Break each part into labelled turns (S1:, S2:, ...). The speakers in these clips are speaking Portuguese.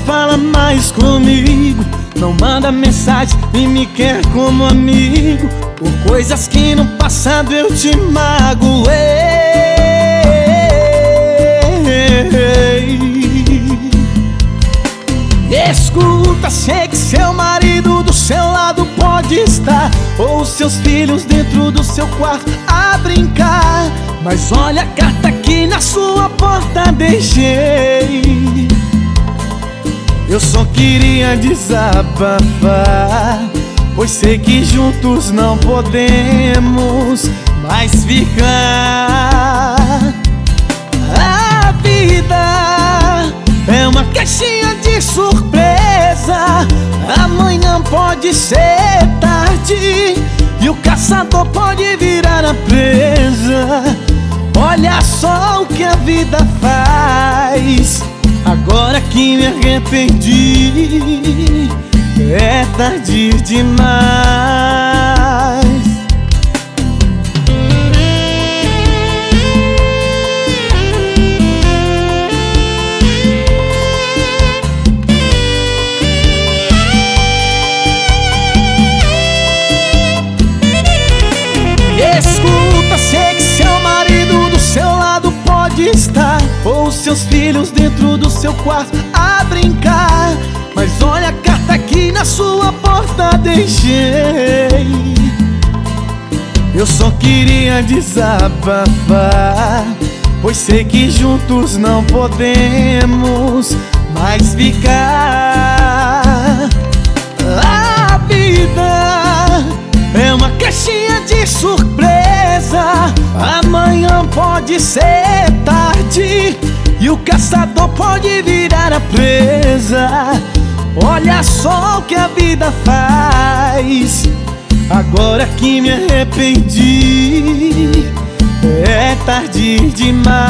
S1: fala mais comigo, não manda mensagem e me quer como amigo. Por coisas que no passado eu te magoei. Escuta, sei que seu marido do seu lado pode estar, ou seus filhos dentro do seu quarto a brincar. Mas olha a carta que na sua porta deixei. Eu só queria desabafar, pois sei que juntos não podemos mais ficar. A vida é uma caixinha de surpresa. Amanhã pode ser tarde e o caçador pode virar a presa. Olha só o que a vida faz. Agora que me arrependi, é tarde demais. Escuta, sei que seu marido do seu lado pode estar, ou seus filhos dentro do seu quarto a brincar. Mas olha a carta que na sua porta deixei. Eu só queria desabafar, pois sei que juntos não podemos mais ficar. A vida é uma caixinha de surpresa. Amanhã pode ser tarde e o caçador pode virar a presa. Olha só o que a vida faz. Agora que me arrependi, é tarde demais.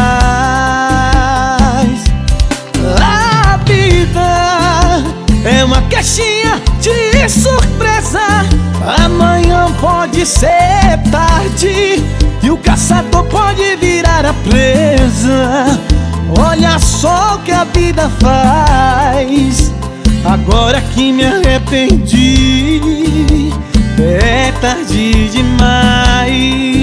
S1: A vida é uma caixinha de surpresa. Amanhã pode ser tarde e o caçador pode virar a presa. Olha só o que a vida faz. Agora que me arrependi, é tarde demais.